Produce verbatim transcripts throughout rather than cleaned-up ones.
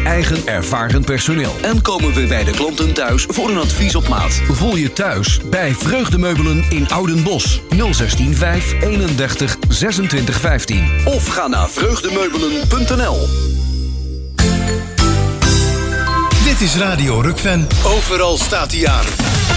Met eigen ervaren personeel. En komen we bij de klanten thuis voor een advies op maat. Voel je thuis bij Vreugdemeubelen in Oudenbosch. nul zestien vijf eenendertig zesentwintig vijftien. Of ga naar vreugdemeubelen punt n l. Dit is Radio Rukven. Overal staat hij aan.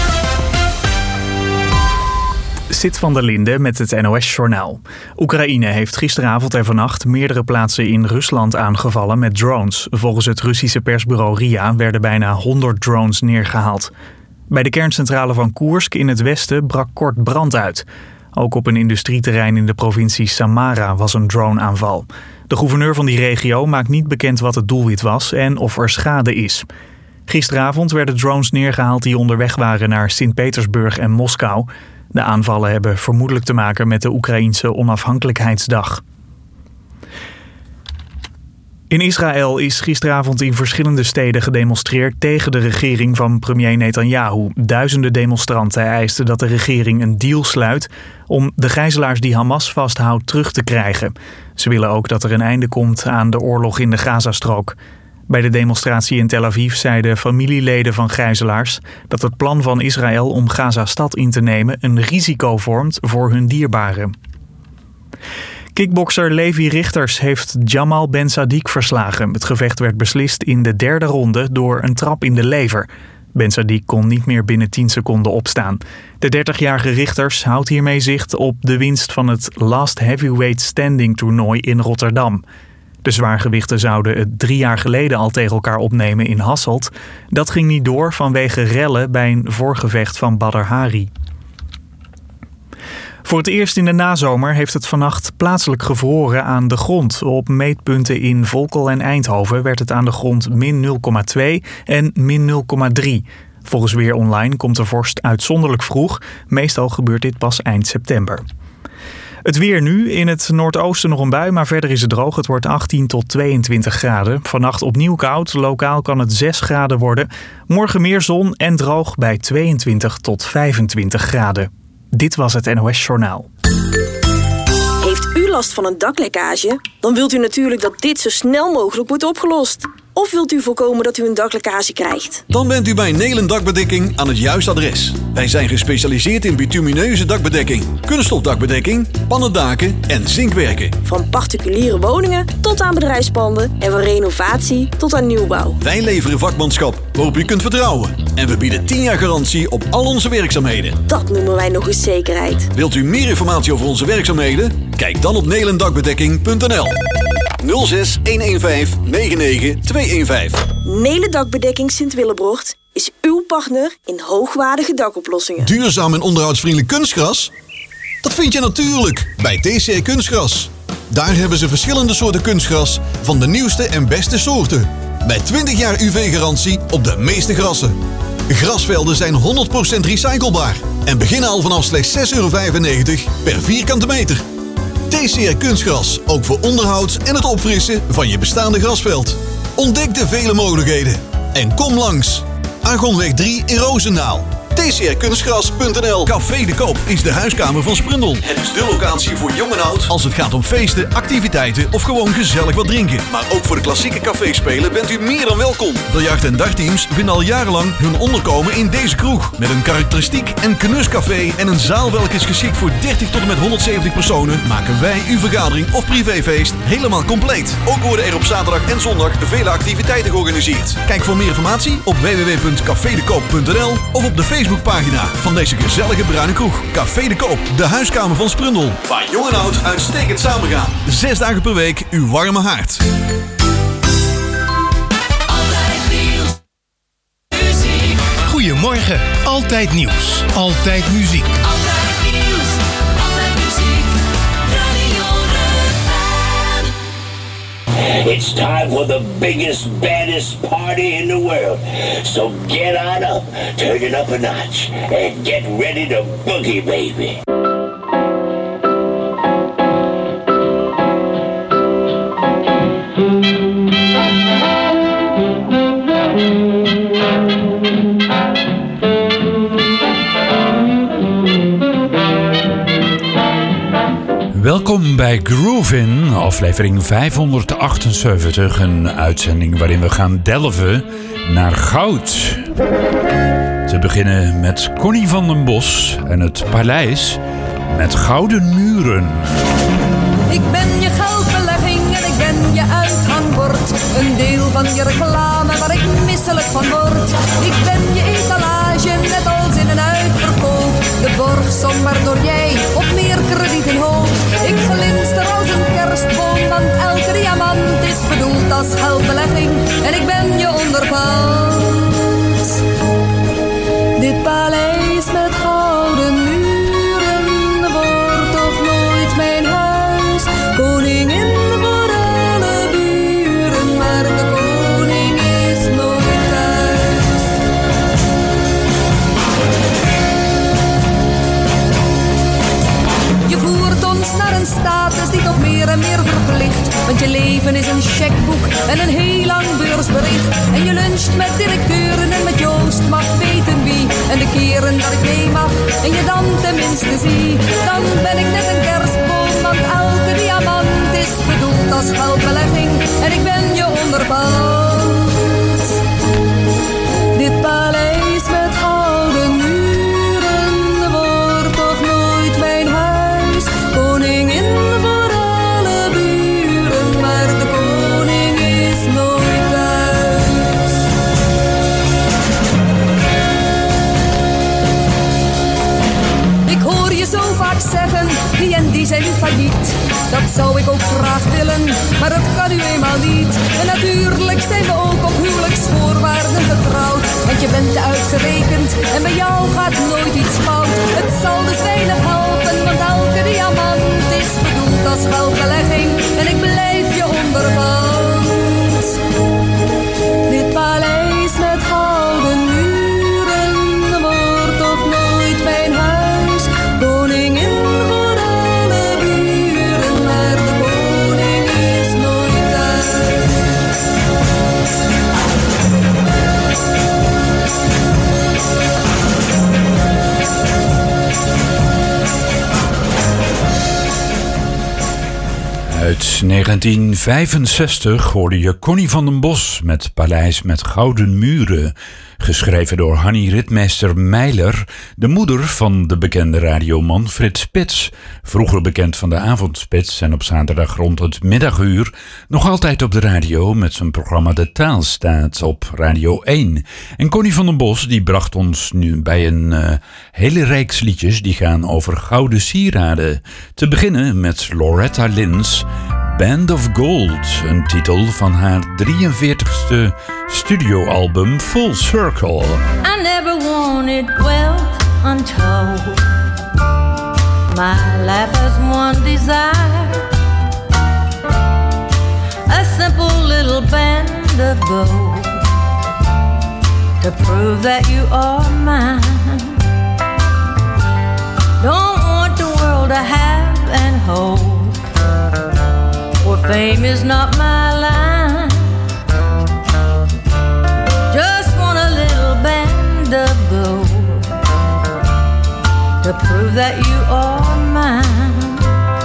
Sit van der Linde met het N O S-journaal. Oekraïne heeft gisteravond en vannacht meerdere plaatsen in Rusland aangevallen met drones. Volgens het Russische persbureau R I A werden bijna honderd drones neergehaald. Bij de kerncentrale van Koersk in het westen brak kort brand uit. Ook op een industrieterrein in de provincie Samara was een droneaanval. De gouverneur van die regio maakt niet bekend wat het doelwit was en of er schade is. Gisteravond werden drones neergehaald die onderweg waren naar Sint-Petersburg en Moskou. De aanvallen hebben vermoedelijk te maken met de Oekraïense onafhankelijkheidsdag. In Israël is gisteravond in verschillende steden gedemonstreerd tegen de regering van premier Netanyahu. Duizenden demonstranten eisten dat de regering een deal sluit om de gijzelaars die Hamas vasthoudt terug te krijgen. Ze willen ook dat er een einde komt aan de oorlog in de Gazastrook. Bij de demonstratie in Tel Aviv zeiden familieleden van gijzelaars dat het plan van Israël om Gaza-stad in te nemen een risico vormt voor hun dierbaren. Kickbokser Levi Rigters heeft Jamal Ben Sadiq verslagen. Het gevecht werd beslist in de derde ronde door een trap in de lever. Ben Sadiq kon niet meer binnen tien seconden opstaan. De dertigjarige Rigters houdt hiermee zicht op de winst van het Last Heavyweight Standing toernooi in Rotterdam. De zwaargewichten zouden het drie jaar geleden al tegen elkaar opnemen in Hasselt. Dat ging niet door vanwege rellen bij een voorgevecht van Badr Hari. Voor het eerst in de nazomer heeft het vannacht plaatselijk gevroren aan de grond. Op meetpunten in Volkel en Eindhoven werd het aan de grond min nul komma twee en min nul komma drie. Volgens Weer Online komt de vorst uitzonderlijk vroeg. Meestal gebeurt dit pas eind september. Het weer nu. In het noordoosten nog een bui, maar verder is het droog. Het wordt achttien tot tweeëntwintig graden. Vannacht opnieuw koud. Lokaal kan het zes graden worden. Morgen meer zon en droog bij tweeëntwintig tot vijfentwintig graden. Dit was het N O S-journaal. Heeft u last van een daklekkage? Dan wilt u natuurlijk dat dit zo snel mogelijk wordt opgelost. Of wilt u voorkomen dat u een daklekkage krijgt? Dan bent u bij Nelen Dakbedekking aan het juiste adres. Wij zijn gespecialiseerd in bitumineuze dakbedekking, kunststofdakbedekking, pannendaken en zinkwerken. Van particuliere woningen tot aan bedrijfspanden en van renovatie tot aan nieuwbouw. Wij leveren vakmanschap waarop u kunt vertrouwen. En we bieden tien jaar garantie op al onze werkzaamheden. Dat noemen wij nog eens zekerheid. Wilt u meer informatie over onze werkzaamheden? Kijk dan op nelendakbedekking punt n l. nul zes een een vijf negen negen twee een vijf. Nelen Dakbedekking Sint-Willebrocht is uw partner in hoogwaardige dakoplossingen. Duurzaam en onderhoudsvriendelijk kunstgras? Dat vind je natuurlijk bij T C R Kunstgras. Daar hebben ze verschillende soorten kunstgras van de nieuwste en beste soorten. Met twintig jaar U V-garantie op de meeste grassen. Grasvelden zijn honderd procent recyclebaar en beginnen al vanaf slechts zes euro vijfennegentig per vierkante meter. T C R Kunstgras, ook voor onderhoud en het opfrissen van je bestaande grasveld. Ontdek de vele mogelijkheden en kom langs. Argonweg drie in Roosendaal. T C R kunstgras punt n l. Café de Koop is de huiskamer van Sprundel. Het is de locatie voor jong en oud als het gaat om feesten, activiteiten of gewoon gezellig wat drinken. Maar ook voor de klassieke caféspelen bent u meer dan welkom. Biljart- en dartteams vinden al jarenlang hun onderkomen in deze kroeg. Met een karakteristiek en knuscafé en een zaal welke is geschikt voor dertig tot en met honderdzeventig personen, maken wij uw vergadering of privéfeest helemaal compleet. Ook worden er op zaterdag en zondag vele activiteiten georganiseerd. Kijk voor meer informatie op w w w punt café de koop punt n l of op de Facebookpagina van deze gezellige bruine kroeg. Café de Koop, de huiskamer van Sprundel. Waar jong en oud uitstekend samengaan. Zes dagen per week uw warme haard. Goedemorgen, altijd nieuws, altijd muziek. Altijd nieuws, altijd muziek. Radio Rukven. It's time for the biggest, baddest party in the world. So get on up, turn it up a notch, and get ready to boogie, baby. Welkom bij Groovin, aflevering vijfhonderdachtenzeventig. Een uitzending waarin we gaan delven naar goud. Te beginnen met Connie van den Bos en het paleis met gouden muren. Ik ben je geldbelegging en ik ben je uithangbord. Een deel van je reclame waar ik misselijk van word. Ik ben je etalage, net als in een uitverkoop. De borgsom waardoor jij op meer kredieten hoopt. Ik glinster als een kerstboom, want elke diamant is bedoeld als geldbelegging. En ik ben je onderpand. Dit paleis met gouden muren wordt toch nooit mijn huis. Koningin voor alle buren, maar de koning is nooit thuis. Je voert ons naar een status die tot meer en meer verplicht. Want je leven is een checkboek en een heel lang beursbericht. En je luncht met directeuren en met Joost mag weten wie. En de keren dat ik mee mag en je dan tenminste zie. Dan ben ik net een kerstboom, want elke diamant is bedoeld als geldbelegging. En ik ben je onderpand. Dit paleis met gouden muren wordt toch nooit mijn huis. Koningin voor alle buren, maar de koning is nooit thuis. Ik hoor je zo vaak zeggen, die en die zijn nu failliet. Dat zou ik ook graag willen, maar dat kan u eenmaal niet. En natuurlijk zijn we ook op huwelijksvoorwaarden getrouwd. Want je bent uitgerekend en bij jou gaat nooit iets fout. Het zal dus weinig helpen, want elke diamant is bedoeld als geldbelegging. En ik blijf je onderpand. Dit paleis met gouden muren wordt toch nooit mijn huis. Koningin voor alle buren, maar de koning is nooit thuis. Uit negentien vijfenzestig hoorde je Connie van den Bos met Paleis met Gouden Muren. Geschreven door Hannie Ritmeester Meiler, de moeder van de bekende radioman Frits Spits. Vroeger bekend van de avondspits en op zaterdag rond het middaguur. Nog altijd op de radio met zijn programma De Taal staat op Radio één. En Connie van den Bos die bracht ons nu bij een uh, hele reeks liedjes die gaan over gouden sieraden. Te beginnen met Loretta Lynn's Band of Gold, een titel van haar drieënveertigste studioalbum Full Circle. I never wanted wealth untold. My life has one desire, a simple little band of gold, to prove that you are mine. Don't want the world to have and hold, for fame is not my line. Just want a little band of gold, to prove that you are mine.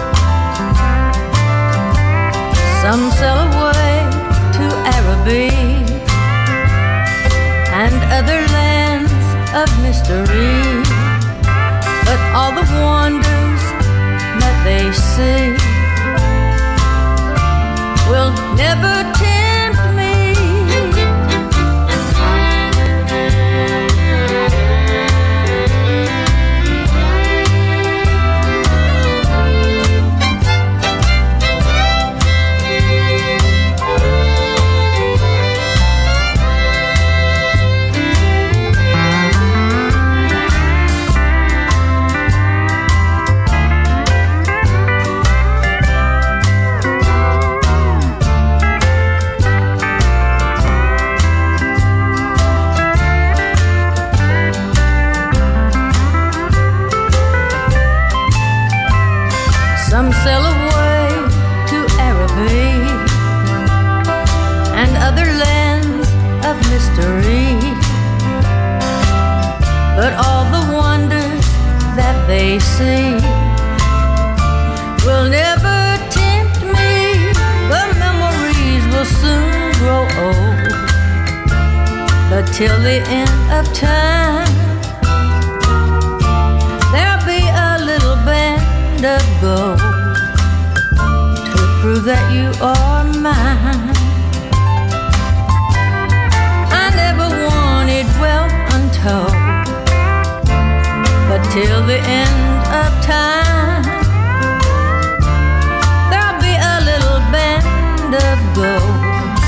Some sail away to Araby and other lands of mystery, but all the wonders that they see will never tempt me. Some sail away to Araby and other lands of mystery, but all the wonders that they see will never old. But till the end of time, there'll be a little band of gold to prove that you are mine. I never wanted wealth untold, but till the end of time, there'll be a little band of gold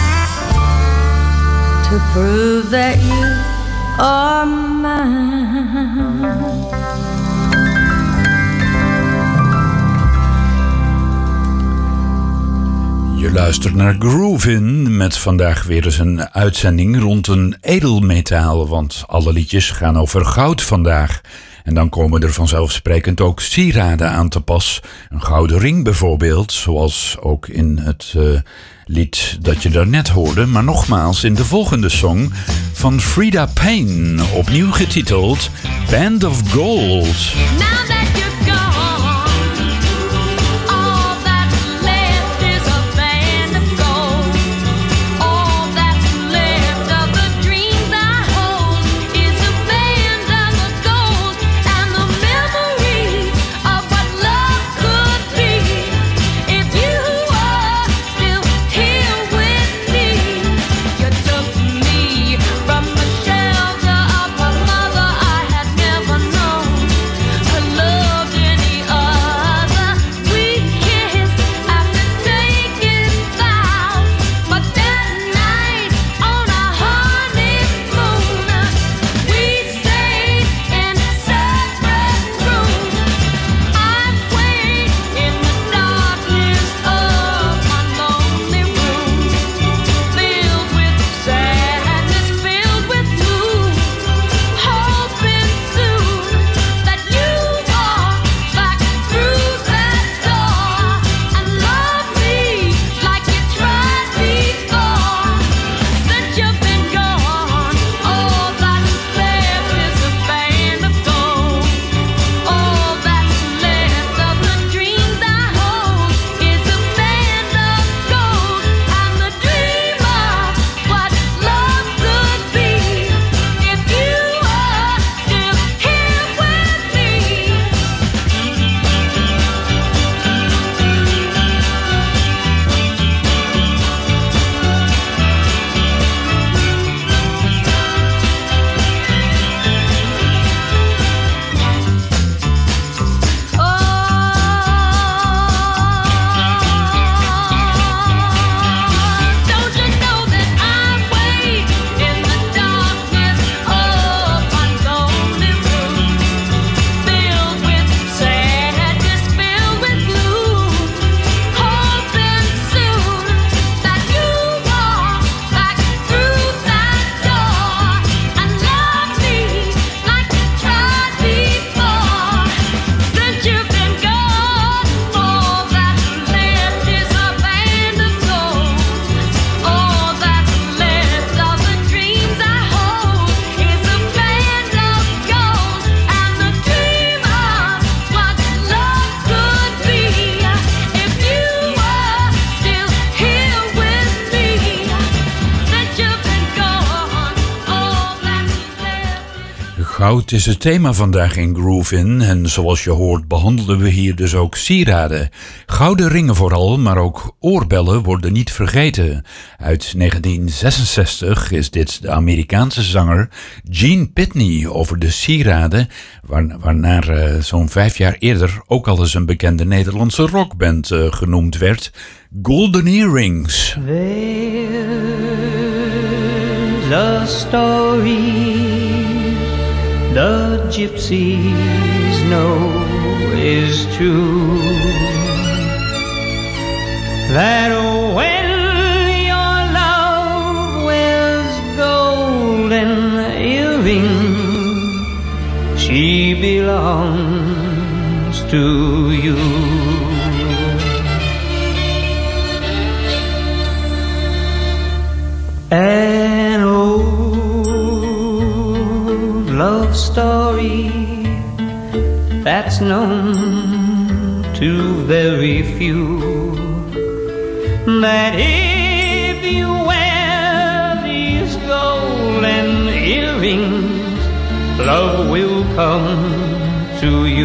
to prove that you are mine. Je luistert naar Groovin met vandaag weer eens een uitzending rond een edelmetaal, want alle liedjes gaan over goud vandaag. En dan komen er vanzelfsprekend ook sieraden aan te pas. Een gouden ring bijvoorbeeld, zoals ook in het uh, lied dat je daarnet hoorde. Maar nogmaals in de volgende song van Freda Payne, opnieuw getiteld Band of Gold. Now that you're gone, all that's left is a band of gold. All that's left of the dreams I hold is a band of gold, and the memories of what love could be. If you were still here with me, you took me from the shelter of a mother I had never known. I loved any other. We kissed after taking vows, but that night on a honeymoon, we stayed in separate rooms. I'd wait in the darkness of my lonely room, filled with sadness, filled with gloom, hoping soon that you walk back through that door and love me like you tried before. Since you've been gone, all that's left is a band of gold. All that's left of the dreams I hold is a band of gold, and the dream of what love could be. If you are still here with me. Don't you know that I wait in the darkness of my lonely room, filled with sadness, filled with gloom, hoping soon that you walk back through that door and love me like you tried before. Since you've been gone, all that's left is a band of gold. All that's left of the dreams I hold is a band of gold, and the dream of what love could be. If you were still here with me. Since you've been gone, all that's left. Goud is het thema vandaag in Groovin en zoals je hoort behandelen we hier dus ook sieraden. Gouden ringen vooral, maar ook oorbellen worden niet vergeten. Uit negentien zesenzestig is dit de Amerikaanse zanger Gene Pitney over de sieraden, waar, waarnaar uh, zo'n vijf jaar eerder ook al eens een bekende Nederlandse rockband uh, genoemd werd, Golden Earrings. There's a story the gypsies know is true, that when your love wears golden earrings, she belongs to you. An old love story that's known to very few, that if you wear to you.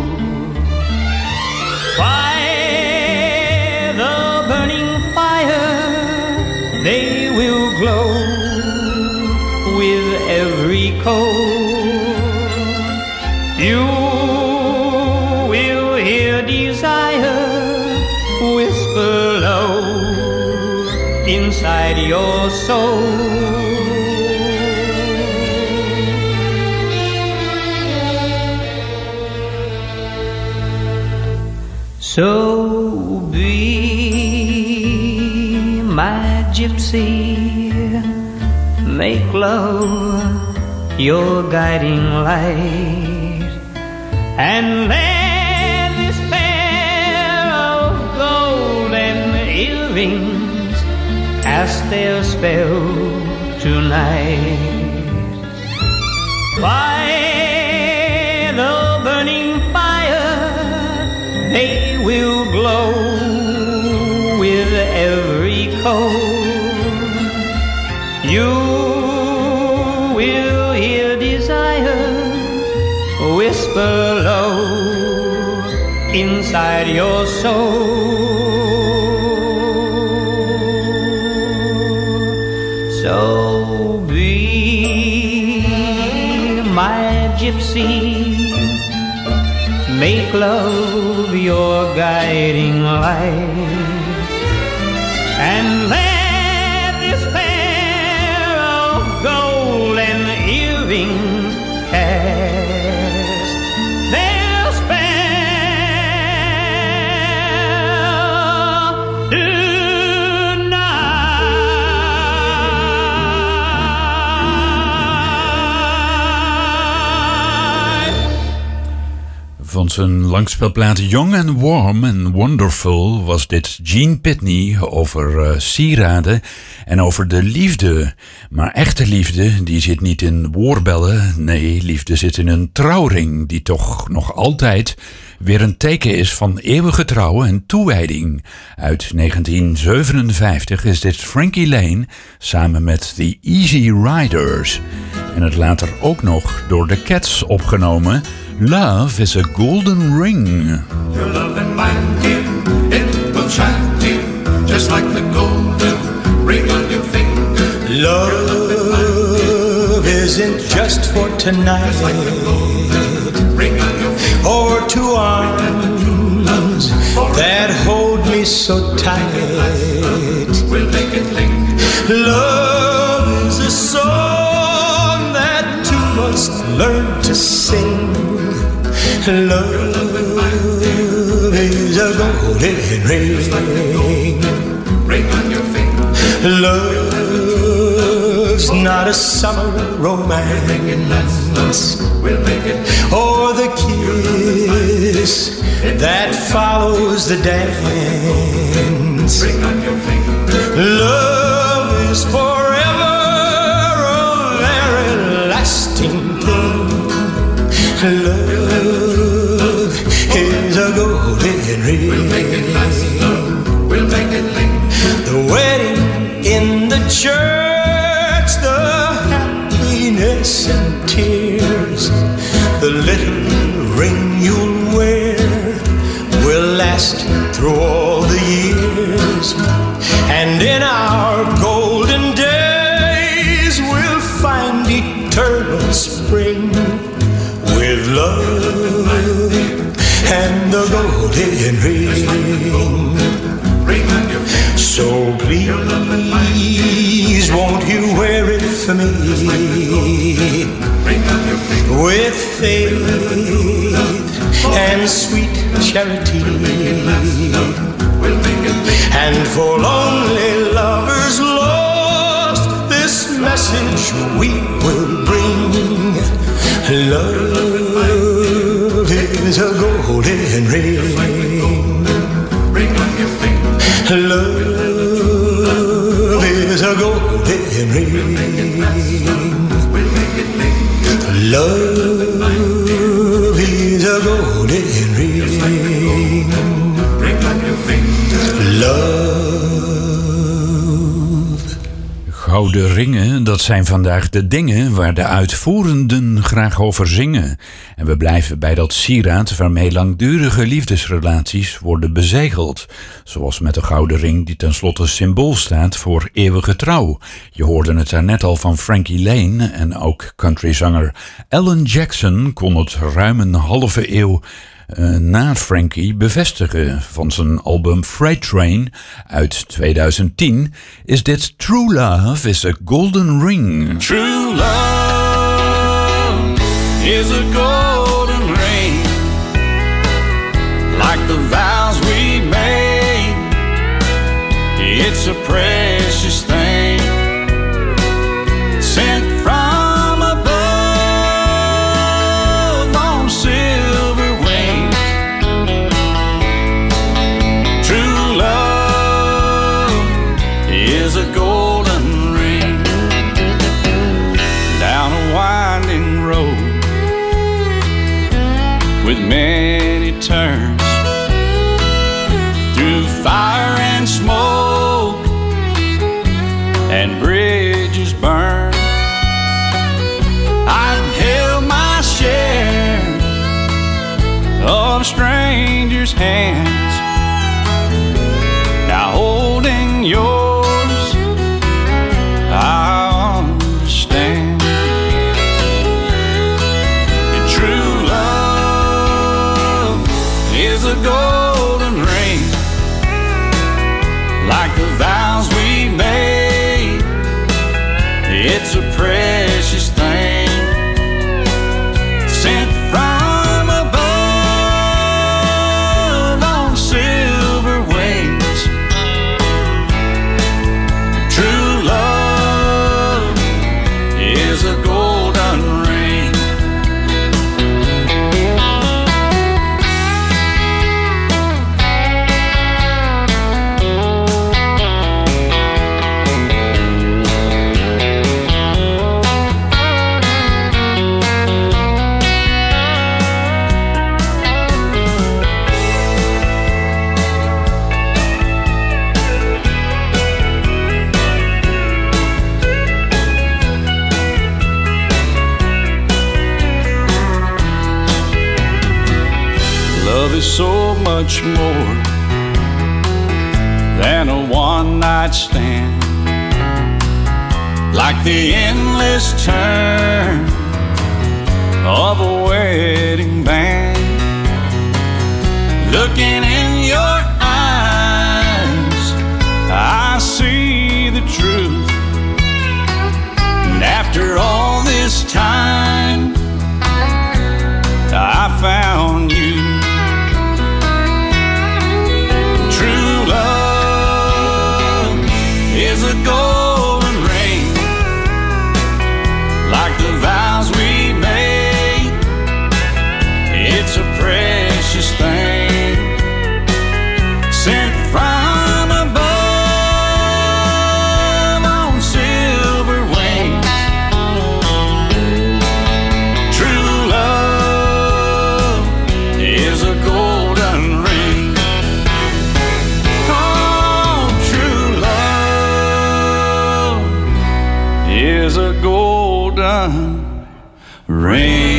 By the burning fire, they will glow with every coal. You will hear desire whisper low inside your soul. So be my gypsy, make love your guiding light, and let this pair of golden earrings cast their spell tonight. By the burning fire, they will glow with every coal. You will hear desire whisper low inside your soul. So be my gypsy, make love your guiding light, and let this pair of golden earrings cast their spell tonight. Van zijn langspeelplaat Young and Warm and Wonderful was dit Gene Pitney over uh, sieraden en over de liefde. Maar echte liefde, die zit niet in oorbellen. Nee, liefde zit in een trouwring die toch nog altijd weer een teken is van eeuwige trouw en toewijding. Uit negentien zevenenvijftig is dit Frankie Lane samen met The Easy Riders. En het later ook nog door The Cats opgenomen. Love is a golden ring. Your love and mine, dear, it will shine, dear, just like the golden ring on your finger. Love isn't just for tonight, just like the golden ring on your finger. Or two arms that hold me so tight. We'll make it linger. Love is a song that two must learn to sing. Love is a golden ring, ring on your finger. Love's not a summer romance, we'll make it, or the kiss that follows the dance. ring on your finger. Love is forever a very lasting thing. Love is a golden ring. We'll make it last long, we'll make it linger. The wedding in the church, the happiness and tears, the little ring you'll wear will last through all the years. And in our golden days we'll find eternal spring with love and the golden ring. Ring on your finger. So please, won't you wear it for me? Ring on your finger. With faith and sweet charity. We'll make it linger. And for lonely lovers lost, this message we will bring. Love is a golden ring. Ring on your finger. Love is a golden ring. We'll make it last long, we'll make it linger. Love is a golden ring. Ring on your finger. Love. Gouden ringen, dat zijn vandaag de dingen waar de uitvoerenden graag over zingen. En we blijven bij dat sieraad waarmee langdurige liefdesrelaties worden bezegeld. Zoals met de gouden ring die tenslotte symbool staat voor eeuwige trouw. Je hoorde het daarnet al van Frankie Lane en ook countryzanger Alan Jackson kon het ruim een halve eeuw Uh, na Frankie bevestigen. Van zijn album Freight Train uit tweeduizend tien is dit True Love is a Golden Ring. True love is a golden ring, like the vows we made. It's a precious thing, sent from above on silver wings. True love is a golden ring, down a winding road with many turns, through fire and smoke and bridges burn. I've held my share of strangers' hands, now holding yours I understand. And true love is a golden ring, like the vows we made. It's a precious thing, sent from above on silver wings. True love is a golden ring. Love is so much more than a one-night stand, like the endless turn of a wedding band. Looking in your eyes, I see the truth. And after all this time, I found you. True love is a golden ring, like the vows we made. It's a precious thing, sent from above on silver wings. True love is a golden ring. Oh, true love is a golden ring.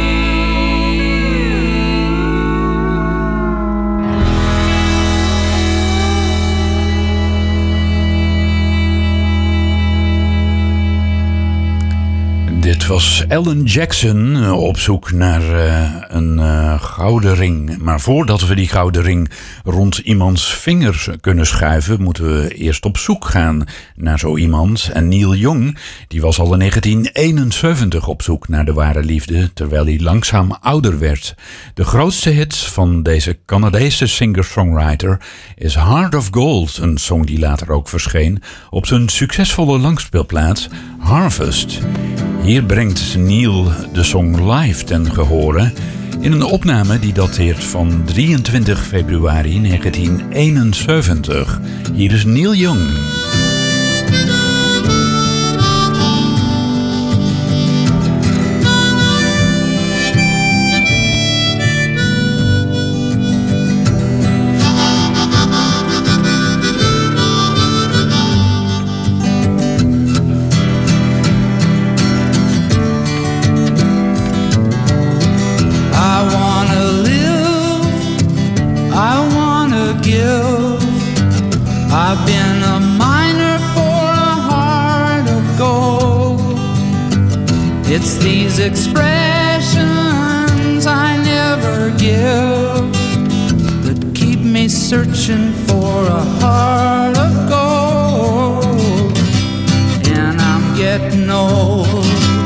Dit was Alan Jackson uh, op zoek naar uh, een uh, gouden ring. Maar voordat we die gouden ring rond iemands vingers kunnen schuiven, moeten we eerst op zoek gaan naar zo iemand. En Neil Young, die was al in negentien eenenzeventig op zoek naar de ware liefde, terwijl hij langzaam ouder werd. De grootste hit van deze Canadese singer-songwriter is Heart of Gold, een song die later ook verscheen op zijn succesvolle langspeelplaat Harvest. Hier brengt Neil de song live ten gehore in een opname die dateert van drieëntwintig februari negentien eenenzeventig. Hier is Neil Young. It's these expressions I never give that keep me searching for a heart of gold. And I'm getting old.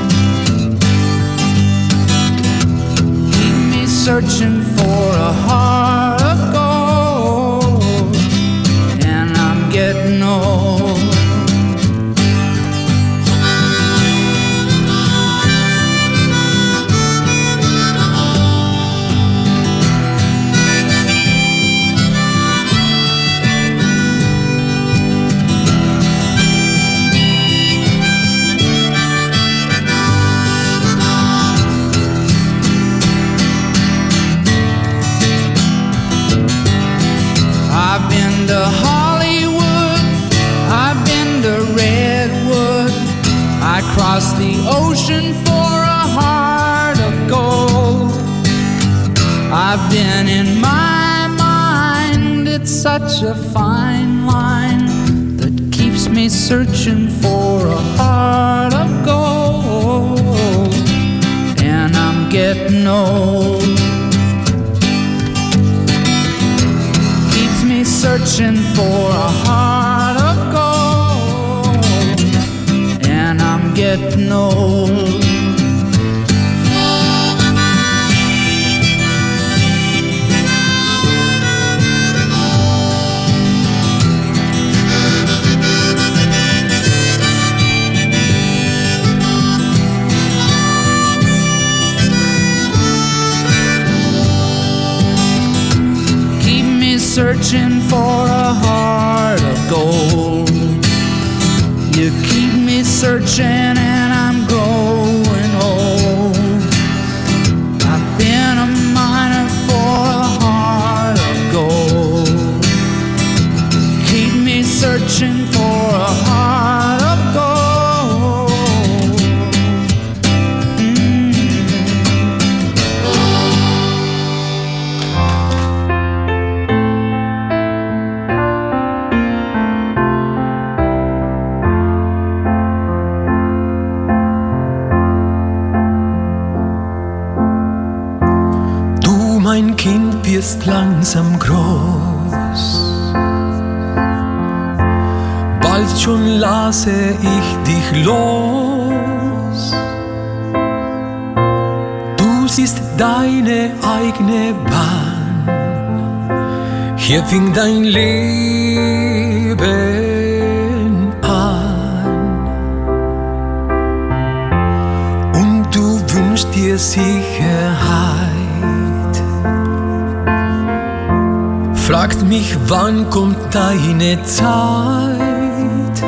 Keep me searching for a heart of gold. And I'm getting old. I've been to Hollywood, I've been to Redwood, I crossed the ocean for a heart of gold. I've been in my mind, it's such a fine line that keeps me searching for a heart of gold. And I'm getting old. Searching for a heart of gold, and I'm getting old. Searching for a heart of gold. You keep me searching and I'm growing old. I've been a miner for a heart of gold. Keep me searching for a heart of gold. Mm. Mein Kind, wirst langsam groß. Bald schon lasse ich dich los. Du siehst deine eigene Bahn. Hier fing dein Leben an. Und du wünschst dir Sicherheit. Fragt mich, wann kommt deine Zeit?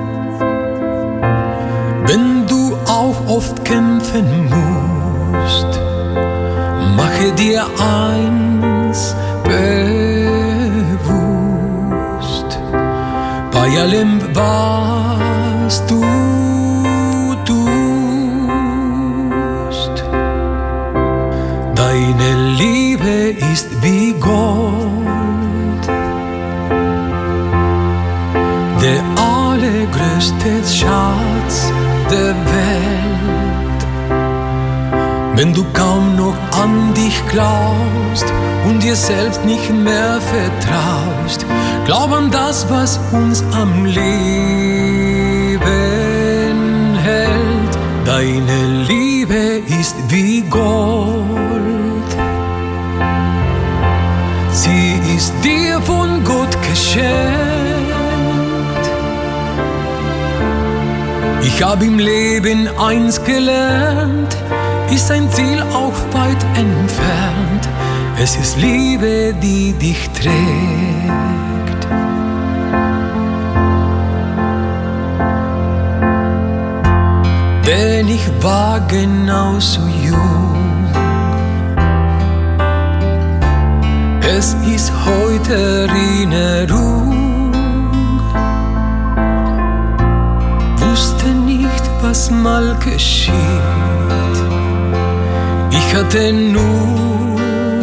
Wenn du auch oft kämpfen musst, mache dir eins bewusst. Bei allem, was du tust, deine Liebe ist wie Gold. Der allergrößte Schatz der Welt. Wenn du kaum noch an dich glaubst und dir selbst nicht mehr vertraust, glaub an das, was uns am Leben hält. Deine Liebe ist wie Gold. Sie ist dir von Gott geschenkt. Ich hab im Leben eins gelernt, ist ein Ziel auch weit entfernt. Es ist Liebe, die dich trägt. Denn ich war genauso jung. Es ist heute Erinnerung. Wusste nicht, was mal geschieht. Ich hatte nur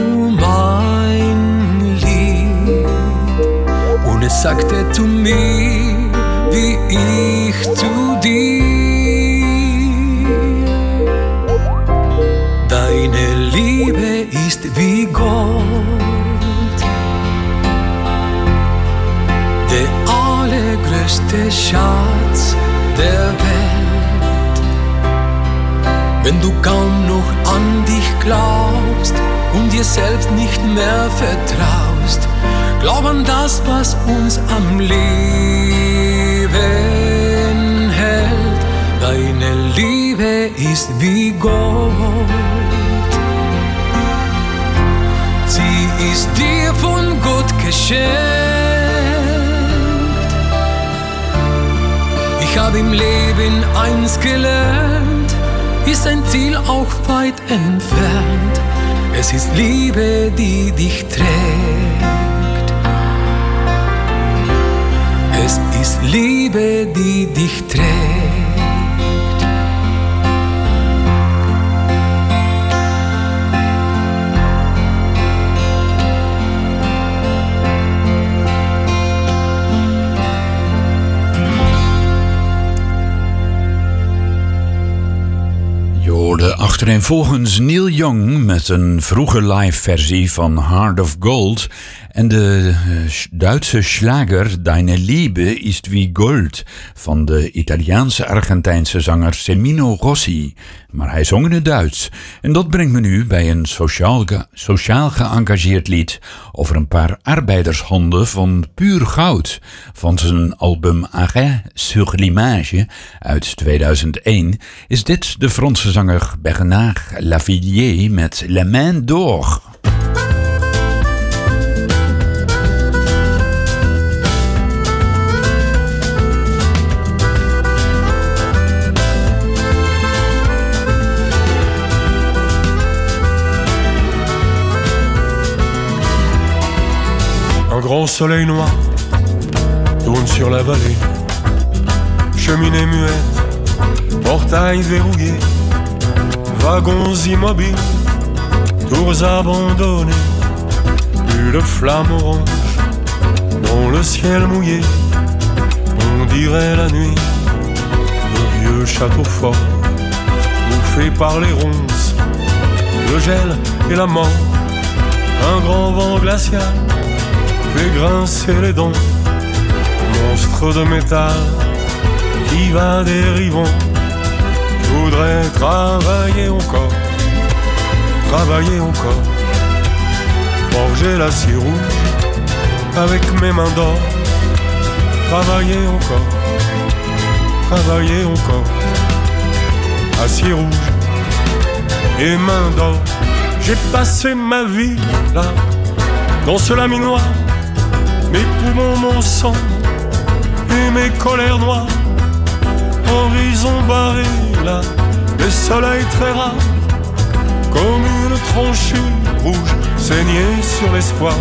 mein Lied und es sagte zu mir, wie ich zu dir. größte Schatz der Welt. Wenn du kaum noch an dich glaubst und dir selbst nicht mehr vertraust, glaub an das, was uns am Leben hält. Deine Liebe ist wie Gold. Sie ist dir von Gott geschenkt. Ich hab im Leben eins gelernt, ist ein Ziel auch weit entfernt. Es ist Liebe, die dich trägt. Es ist Liebe, die dich trägt. Achtereenvolgens Neil Young met een vroege live versie van Heart of Gold en de Duitse slager Deine Liebe ist wie Gold van de Italiaanse-Argentijnse zanger Semino Rossi. Maar hij zong in het Duits. En dat brengt me nu bij een sociaal, ge- sociaal geëngageerd lied over een paar arbeidershanden van puur goud. Van zijn album Arrêt sur l'image uit tweeduizend één is dit de Franse zanger Bernard Lavilliers met La Main d'Or. Un grand soleil noir tourne sur la vallée. Cheminée muette, portail verrouillé, wagons immobiles, tours abandonnées, plus de flammes oranges dans le ciel mouillé. On dirait la nuit, le vieux château fort, bouffé par les ronces, le gel et la mort. Un grand vent glacial fait grincer les dents, monstre de métal qui va dérivant. Je voudrais travailler encore, travailler encore, forger l'acier rouge avec mes mains d'or. Travailler encore, travailler encore, acier rouge et mains d'or. J'ai passé ma vie là, dans ce laminoir, mes poumons, mon sang et mes colères noires. Horizon barré là, des soleils très rares, comme une tranchée rouge saignée sur l'espoir.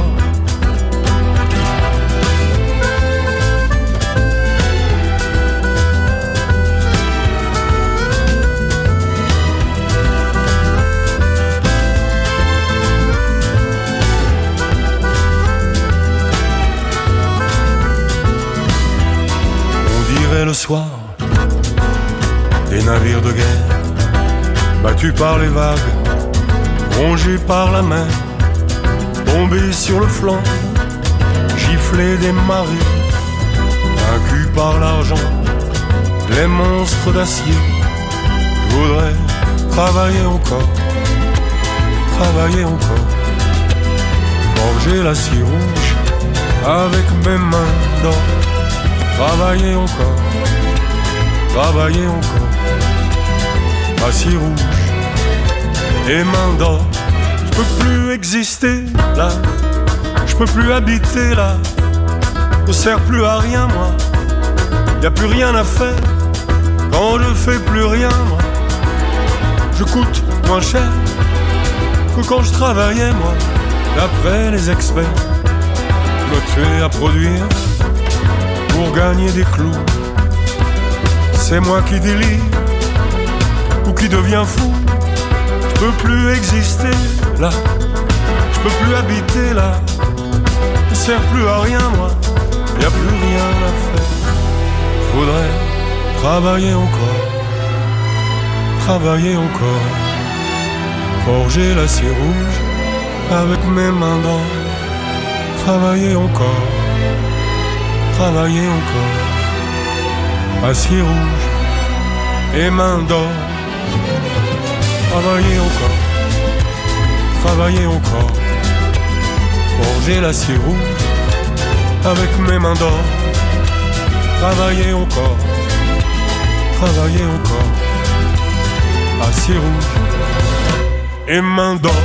Le soir, des navires de guerre, battus par les vagues, rongés par la mer, tombés sur le flanc, giflés des marées, vaincus par l'argent, les monstres d'acier. Je voudrais travailler encore, travailler encore, forger l'acier rouge avec mes mains d'or. Travailler encore, travailler encore, acier rouge et main d'or. Je peux plus exister là, je peux plus habiter là, ne sert plus à rien moi, y a plus rien à faire quand je fais plus rien moi. Je coûte moins cher que quand je travaillais moi, d'après les experts, me tuer à produire pour gagner des clous. C'est moi qui délire ou qui deviens fou. Je peux plus exister là, je peux plus habiter là, ne sert plus à rien moi, y a plus rien à faire. Je voudrais travailler encore, travailler encore, forger l'acier rouge avec mes mains d'or. Travailler encore, travailler encore, acier rouge et main d'or. Travailler encore, travailler encore, forger l'acier rouge avec mes mains d'or. Travailler encore, travailler encore, acier rouge et main d'or.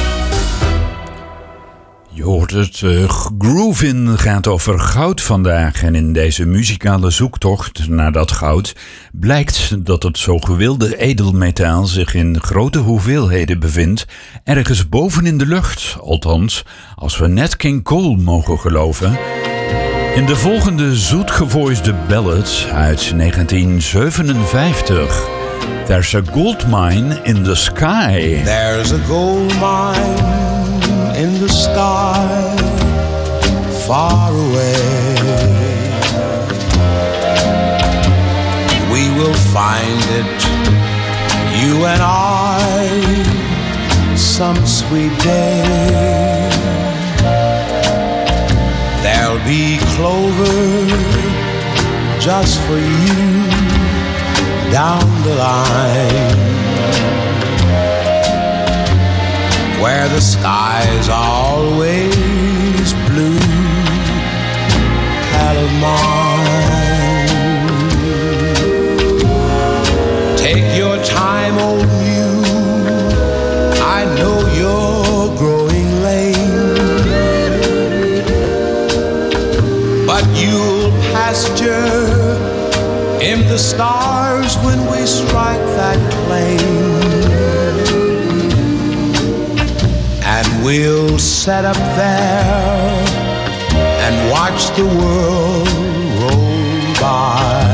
Je hoort het, uh, Groovin gaat over goud vandaag en in deze muzikale zoektocht naar dat goud blijkt dat het zo gewilde edelmetaal zich in grote hoeveelheden bevindt, ergens boven in de lucht, althans als we Nat King Cole mogen geloven. In de volgende zoetgevoisde ballad uit negentien zevenenvijftig. There's a gold mine in the sky. There's a gold mine in the sky, far away. We will find it, you and I, some sweet day. There'll be clover just for you down the line, where the sky's always blue, pal of mine. Take your time, old mule, I know you're growing lame, but you'll pasture in the stars when we strike that claim. And we'll set up there and watch the world roll by.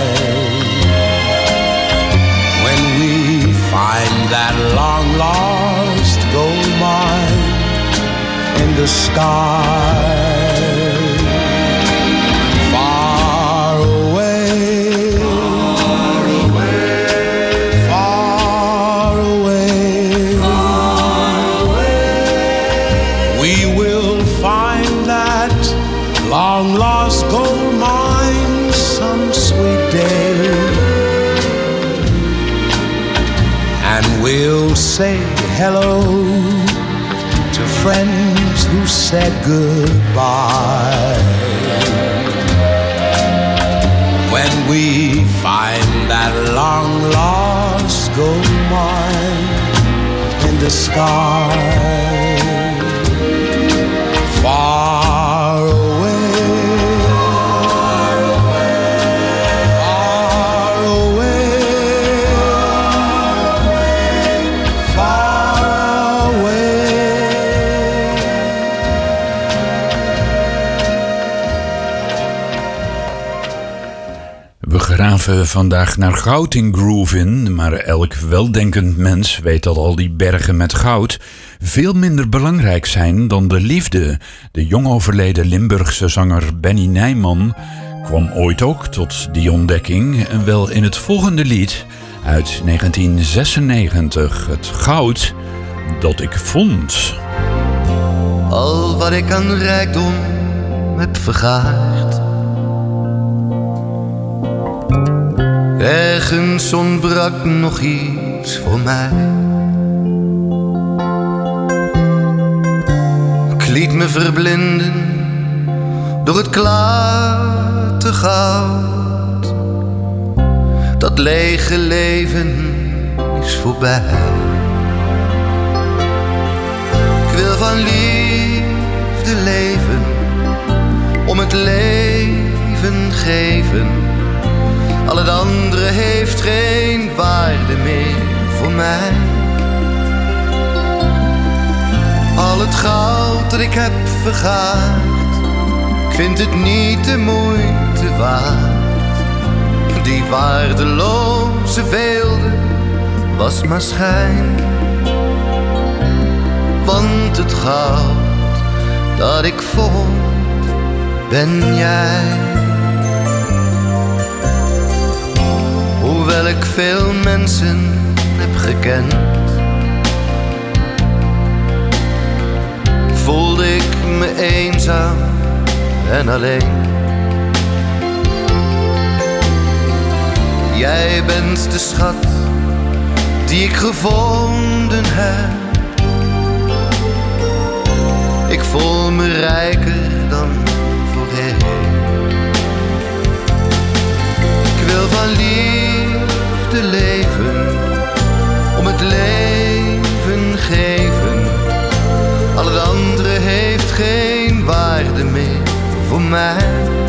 When we find that long lost gold mine in the sky. Long lost gold mine some sweet day, and we'll say hello to friends who said goodbye. When we find that long lost gold mine in the sky, far away. We graven vandaag naar goud in Groovin, maar elk weldenkend mens weet dat al die bergen met goud veel minder belangrijk zijn dan de liefde. De jong overleden Limburgse zanger Benny Nijman kwam ooit ook tot die ontdekking, en wel in het volgende lied uit negentien zesennegentig, het goud dat ik vond. Al wat ik aan rijkdom heb vergaard, ergens ontbrak nog iets voor mij. Ik liet me verblinden door het klarte goud. Dat lege leven is voorbij. Ik wil van liefde leven, om het leven geven. Al het andere heeft geen waarde meer voor mij. Al het goud dat ik heb vergaard, ik vind het niet de moeite waard. Die waardeloze weelde was maar schijn. Want het goud dat ik vond, ben jij. Hoewel ik veel mensen heb gekend, voelde ik me eenzaam en alleen. Jij bent de schat die ik gevonden heb. Ik voel me rijker dan voorheen. Ik wil van liefde leven, om het leven geven. Al het andere heeft geen waarde meer voor mij.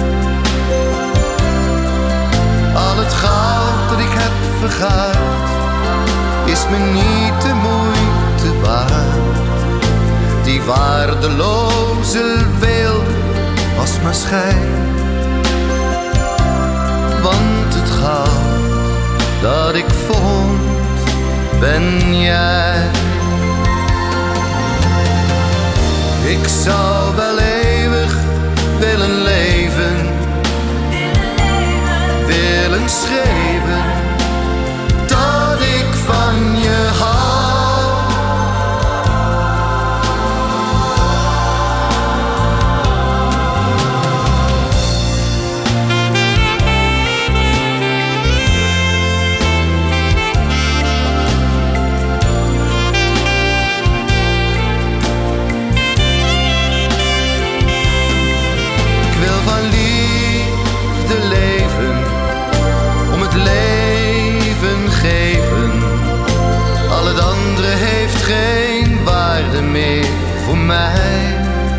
Al het goud dat ik heb vergaard is me niet de moeite waard. Die waardeloze weelde was maar schijn. Want het goud dat ik vond ben jij. Ik zou wel eeuwig willen leven, willen schreeuwen dat ik van je hou. Geen waarde meer voor mij.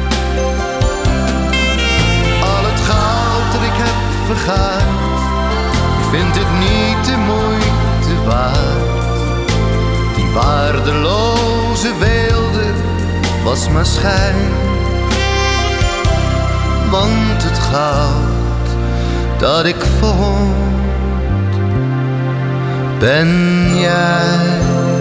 Al het goud dat ik heb vergaard, ik vind het niet de moeite waard. Die waardeloze weelde was maar schijn. Want het goud dat ik vond ben jij.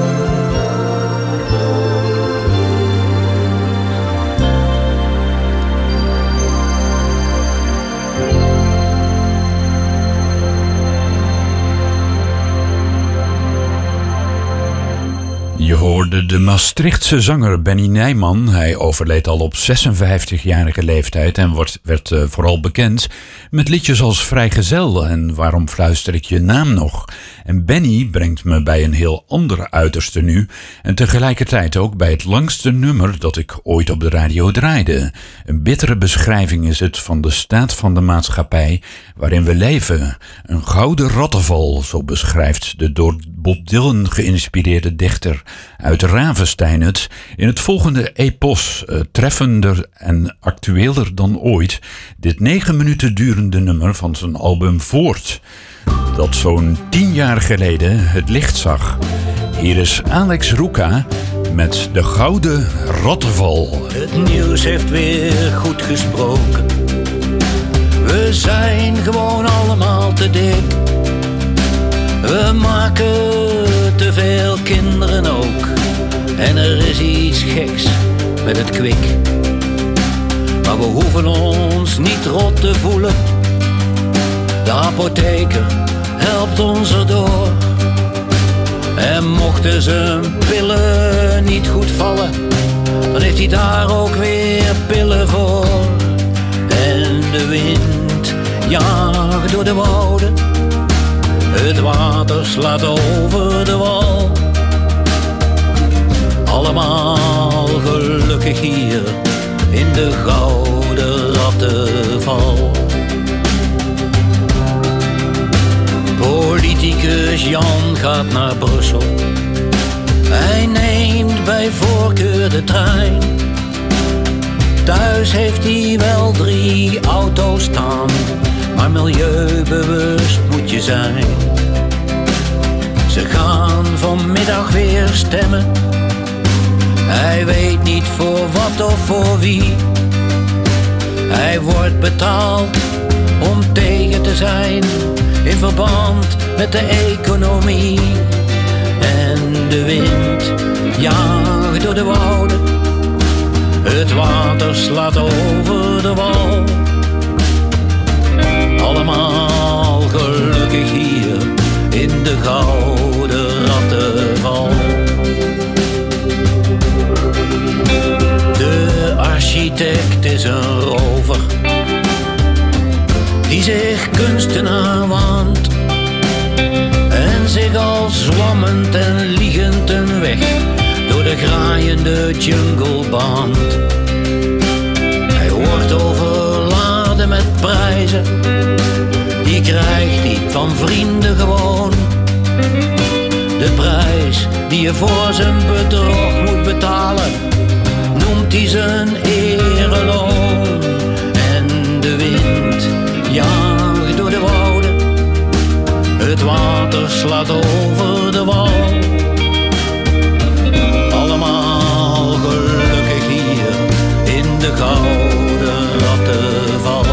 Je hoorde de Maastrichtse zanger Benny Nijman. Hij overleed al op zesenvijftigjarige leeftijd en wordt, werd uh, vooral bekend met liedjes als Vrijgezel en Waarom fluister ik je naam nog. En Benny brengt me bij een heel ander uiterste nu en tegelijkertijd ook bij het langste nummer dat ik ooit op de radio draaide. Een bittere beschrijving is het van de staat van de maatschappij waarin we leven. Een gouden rattenval, zo beschrijft de door Bob Dylan geïnspireerde dichter uit Ravenstein het in het volgende epos, uh, treffender en actueler dan ooit, dit negen minuten durende nummer van zijn album Voort, dat zo'n tien jaar geleden het licht zag. Hier is Alex Roeka met de Gouden Rattenval. Het nieuws heeft weer goed gesproken. We zijn gewoon allemaal te dik. We maken te veel kinderen ook. En er is iets geks met het kwik. Maar we hoeven ons niet rot te voelen. De apotheker helpt ons erdoor. En mochten zijn pillen niet goed vallen, dan heeft hij daar ook weer pillen voor. En de wind jaagt door de wouden. Het water slaat over de wal. Allemaal gelukkig hier in de Gouden Rattenval. Politicus Jan gaat naar Brussel. Hij neemt bij voorkeur de trein. Thuis heeft hij wel drie auto's staan, maar milieubewust moet je zijn. Ze gaan vanmiddag weer stemmen. Hij weet niet voor wat of voor wie. Hij wordt betaald om tegen te zijn in verband met de economie. En de wind jaagt door de wouden. Het water slaat over de wal. Allemaal gelukkig hier in de Gouden Rattenval. De architect is een rover die zich kunstenaar waant. zich al zwammend en liegend een weg door de graaiende jungle baant. Hij wordt overladen met prijzen, die krijgt hij van vrienden gewoon. De prijs die je voor zijn bedrog moet betalen, noemt hij zijn ereloon. En de wind jaagt door de wouden, het water slaat over de wal. Allemaal gelukkig hier in de gouden rattenval.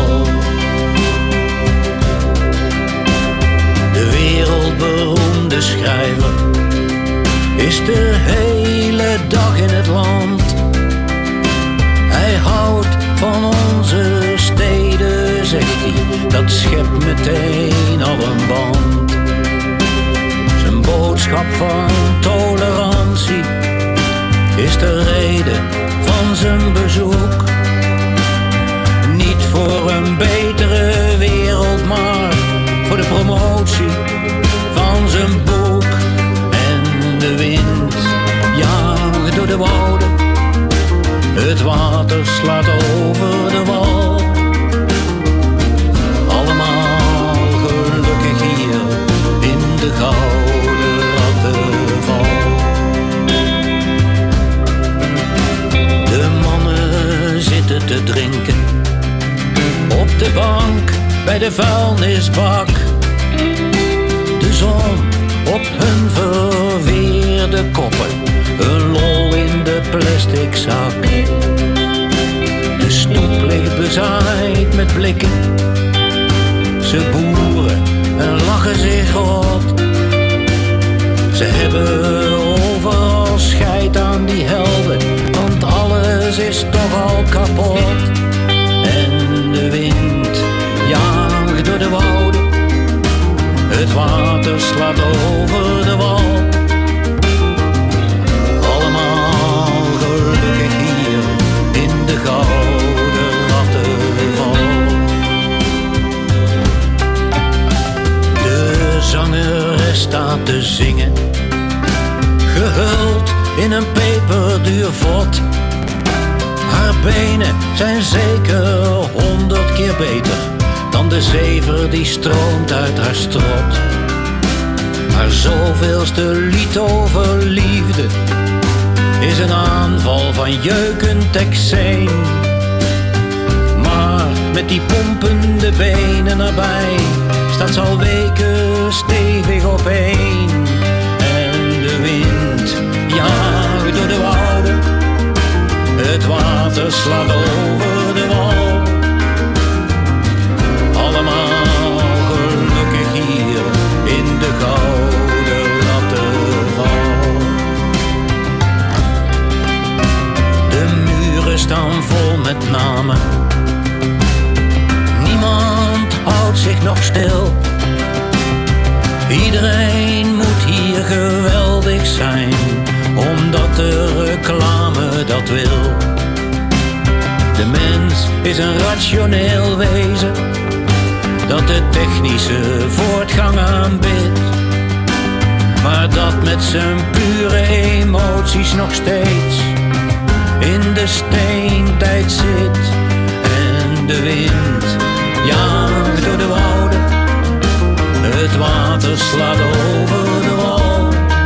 De wereldberoemde schrijver is de hele dag in het land. Hij houdt van onze steden, zegt hij, dat schept meteen al een band. Zijn boodschap van tolerantie is de reden van zijn bezoek. Niet voor een betere wereld, maar voor de promotie van zijn boek. En de wind jaagt door de wouden, het water slaat over de wal. Allemaal gelukkig hier in de gouden rattenval. De mannen zitten te drinken op de bank bij de vuilnisbak. De zon op hun verweerde koppen, een lol in de plastic zak. De stoep ligt bezaaid met blikken, ze boeren en lachen zich rot. Ze hebben overal scheid aan die helden, want alles is toch al kapot. En de wind jaagt door de wouden, het water slaat over de wal. Allemaal gelukkig hier in de gouden rattenval. De zangeres staat te zingen, gehuld in een peperduur vod. Haar benen zijn zeker honderd keer beter dan de zever die stroomt uit haar strot. Haar zoveelste lied over liefde is een aanval van jeukend ekseen. Maar met die pompende benen erbij staat ze al weken stevig opeen. En de wind jaagt door de wouden, het water slaat over de wal. Allemaal gelukkig hier in de gouden rattenval. De muren staan vol met namen, niemand houdt zich nog stil. Iedereen moet hier geweldig zijn, omdat de reclame dat wil. De mens is een rationeel wezen dat de technische voortgang aanbidt, maar dat met zijn pure emoties nog steeds in de steentijd zit. En de wind jaagt door de wouden, het water slaat over de wal.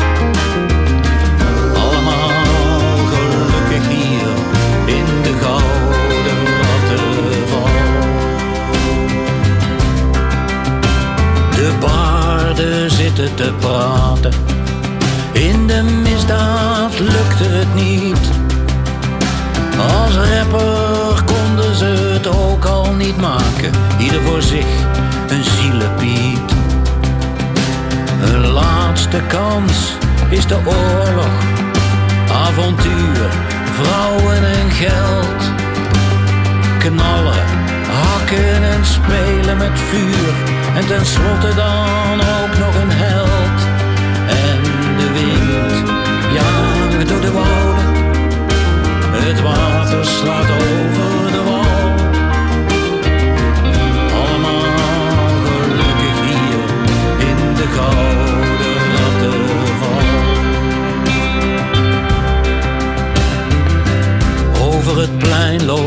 Allemaal gelukkig hier in de gouden rattenval. De baarden zitten te praten, in de misdaad lukte het niet. Als rapper konden ze het ook al niet maken, ieder voor zich een zielepiet. Hun laatste kans is de oorlog, avontuur, vrouwen en geld. Knallen, hakken en spelen met vuur, en tenslotte dan ook nog een held. En de wind jaagt door de wouden, het water slaat over de wal. Allemaal gelukkig hier in de gouden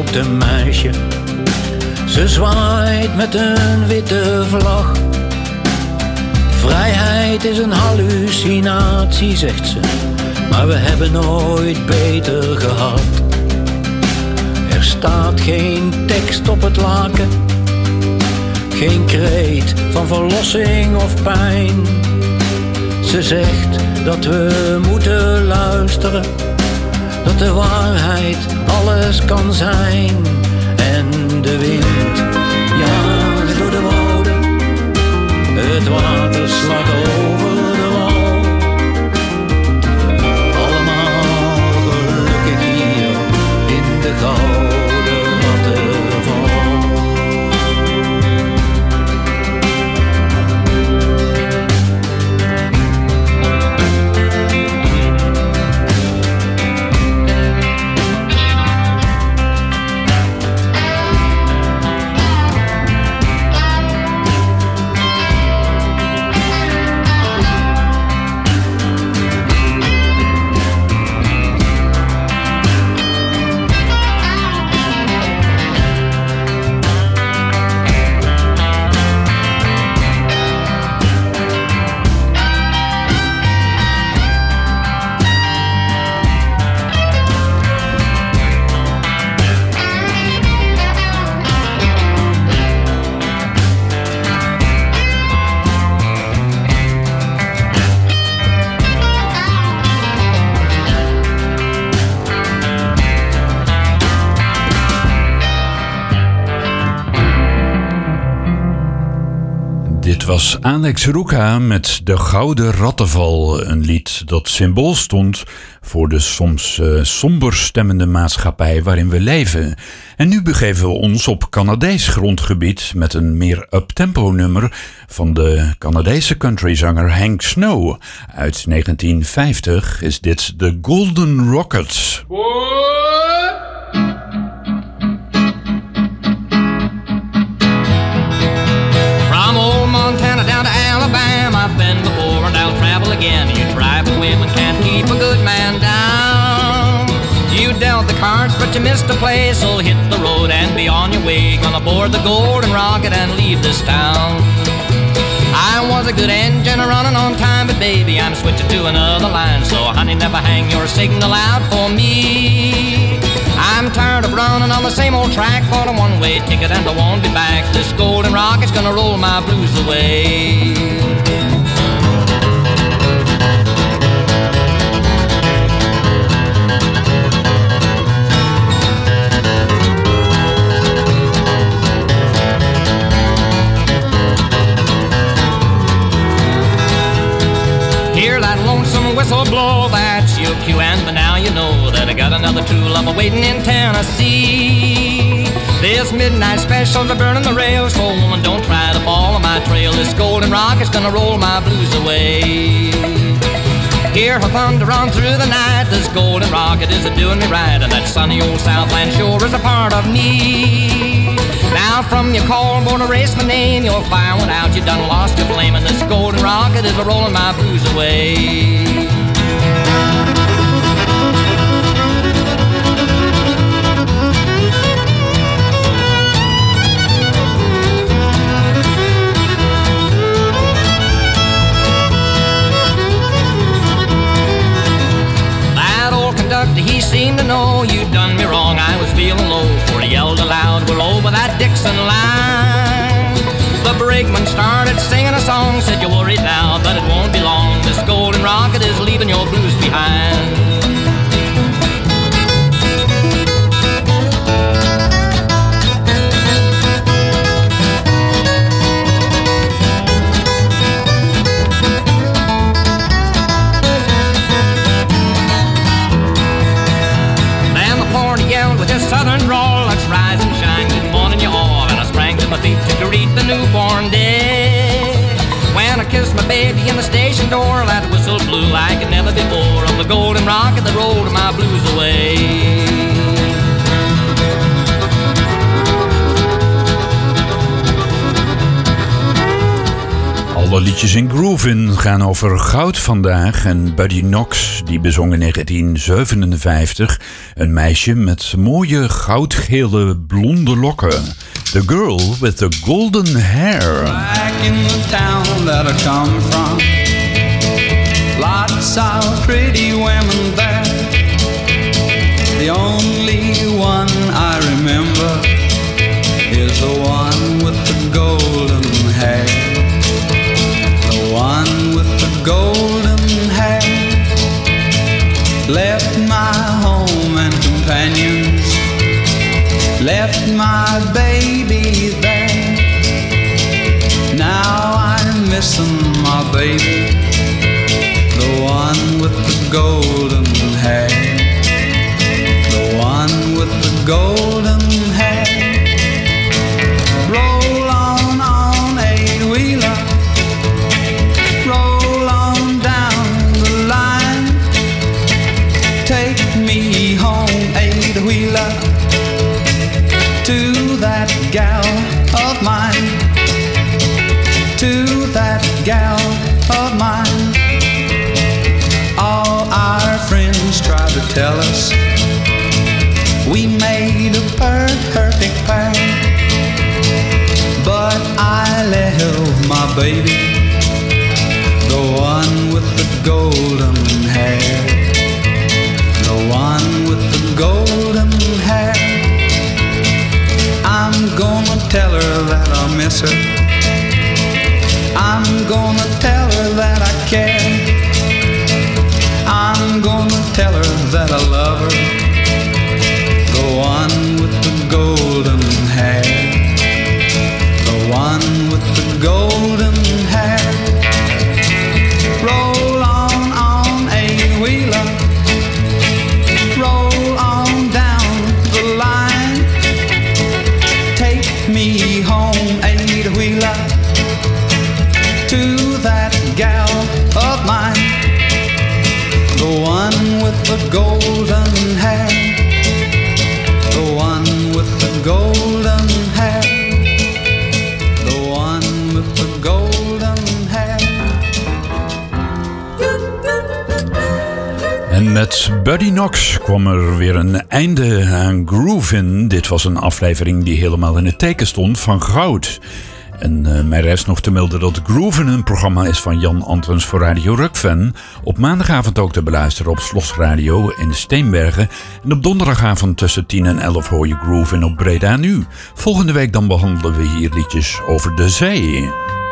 zingt een meisje. Ze zwaait met een witte vlag. Vrijheid is een hallucinatie, zegt ze, maar we hebben nooit beter gehad. Er staat geen tekst op het laken, geen kreet van verlossing of pijn. Ze zegt dat we moeten luisteren, dat de waarheid alles kan zijn. En de wind jaagt door de wouden, het water slaat over de wal. Allemaal gelukkig hier in de gouden waterval. Dit was Alex Ruka met De Gouden Rattenval. Een lied dat symbool stond voor de soms uh, somber stemmende maatschappij waarin we leven. En nu begeven we ons op Canadees grondgebied met een meer uptempo nummer van de Canadese countryzanger Hank Snow. Uit negentien vijftig is dit The Golden Rocket. Montana down to Alabama, I've been before and I'll travel again. You tribal women can't keep a good man down. You dealt the cards but you missed the play, so hit the road and be on your way. Gonna board the Golden Rocket and leave this town. I was a good engine running on time, but baby I'm switching to another line. So honey, never hang your signal out for me. I'm tired of running on the same old track, for a one-way ticket and I won't be back. This Golden Rocket's gonna roll my blues away. Hear that lonesome whistle blow, that's your cue, and by now you know that I got another true love waiting in Tennessee. This midnight special's a burning the rails, so woman don't try to follow my trail. This Golden Rocket's gonna roll my blues away. Hear her thunder run through the night, this Golden Rocket is a-doing me right, and that sunny old Southland sure is a part of me. Now from your callboard to race my name, you'll find one out, you done lost your flame, and this Golden Rocket is a-rolling my blues away. He seemed to know you'd done me wrong. I was feeling low, for he yelled aloud, we're over that Dixon line. The brakeman started singing a song, said you're worried now, but it won't be long. This Golden Rocket is leaving your blues behind. Southern drawl, let's rise and shine. Good morning, you all. And I sprang to my feet to greet the newborn day. When I kissed my baby in the station door, that whistle blew like it never before. On the Golden Rocket that rolled my blues away. Alle liedjes in Groovin gaan over goud vandaag. En Buddy Knox die bezong in negentien zevenenvijftig een meisje met mooie goudgele blonde lokken. The Girl with the Golden Hair. Back in the town that I come from, lots of pretty women there. The only one I remember is the one with the golden hair. The one with the golden hair left my home and companions, left my baby there. Now I'm missing my baby, the one with the golden hair. The one with the golden hair. Roll on on, eight-wheeler, roll on down the line. Take me home, eight-wheeler, to that gal of mine, to that gal of mine. All our friends try to tell us we made a perfect pair, but I left my baby, the one with the golden hair, the one with the golden hair. I'm gonna tell her that I miss her, I'm gonna tell her that I care, I'm gonna tell her that I love her, the one with the golden hair, the one with the golden hair. Roll on on, eight-wheeler, roll on down the line. Take me home, eight-wheeler, to that gal of mine, the one with the golden hair, the one with the golden hair, the one with the golden hair. En met Buddy Knox kwam er weer een einde aan Groovin. Dit was een aflevering die helemaal in het teken stond van goud. En uh, mij rest nog te melden dat Groovin een programma is van Jan Antens voor Radio Rukven. Op maandagavond ook te beluisteren op Slos Radio in Steenbergen. En op donderdagavond tussen tien en elf hoor je Groovin op Breda Nu. Volgende week dan behandelen we hier liedjes over de zee.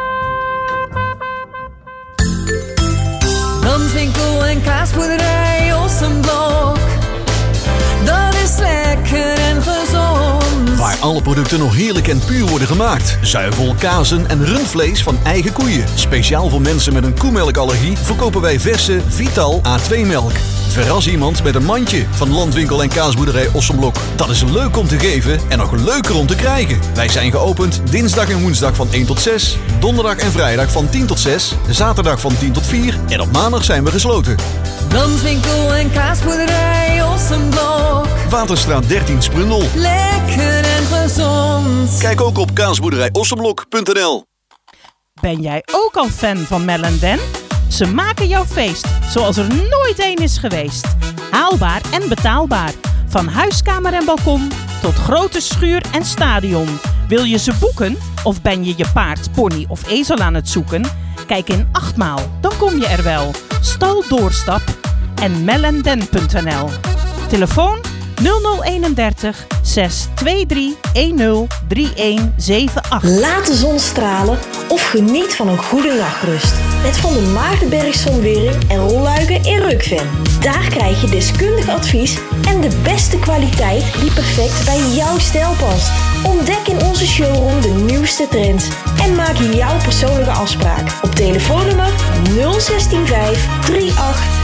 Landwinkel en kaasboerderij Ossenblok, dat is lekker en gezond. Waar alle producten nog heerlijk en puur worden gemaakt. Zuivel, kazen en rundvlees van eigen koeien. Speciaal voor mensen met een koemelkallergie verkopen wij verse Vital A twee melk. Verras iemand met een mandje van Landwinkel en kaasboerderij Ossenblok. Dat is leuk om te geven en nog leuker om te krijgen. Wij zijn geopend dinsdag en woensdag van één tot zes. Donderdag en vrijdag van tien tot zes. Zaterdag van tien tot vier. En op maandag zijn we gesloten. Landwinkel en kaasboerderij Ossenblok. Waterstraat dertien Sprundel. Lekker en gezond. Kijk ook op kaasboerderij ossenblok punt n l. Ben jij ook al fan van Mel en Dan? Ze maken jouw feest zoals er nooit één is geweest. Haalbaar en betaalbaar. Van huiskamer en balkon tot grote schuur en stadion. Wil je ze boeken? Of ben je je paard, pony of ezel aan het zoeken? Kijk in Achtmaal, dan kom je er wel. Stal Doorstap en melenden punt n l. Telefoon nul nul eenendertig zes twee drie een nul drie een zeven acht. Laat de zon stralen of geniet van een goede nachtrust. Met Van de Maardenberg Zonwering en Rolluiken in Rukven. Daar krijg je deskundig advies en de beste kwaliteit die perfect bij jouw stijl past. Ontdek in onze showroom de nieuwste trends en maak jouw persoonlijke afspraak op telefoonnummer nul zestien vijf drie acht